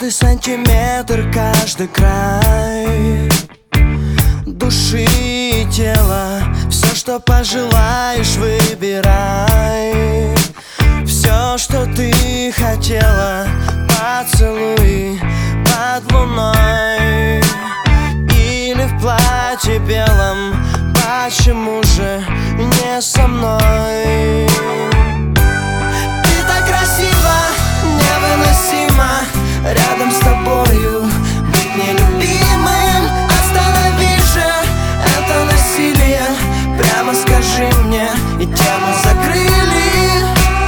Каждый сантиметр, каждый край души и тела, все, что пожелаешь, выбирай. Все, что ты хотела, поцелуй под луной или в платье белом. Почему же не со мной? Ты так красива, невыносимо рядом с тобою быть нелюбимым. Останови же это насилие, прямо скажи мне, и тему закрыли.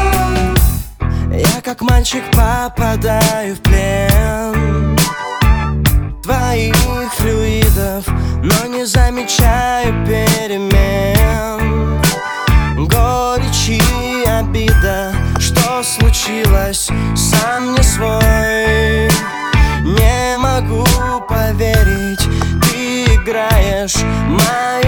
Я как мальчик попадаю в плен твоих флюидов, но не замечаю перемен. Горечь и обида, что случилось, сам не свой. Не могу поверить, ты играешь мою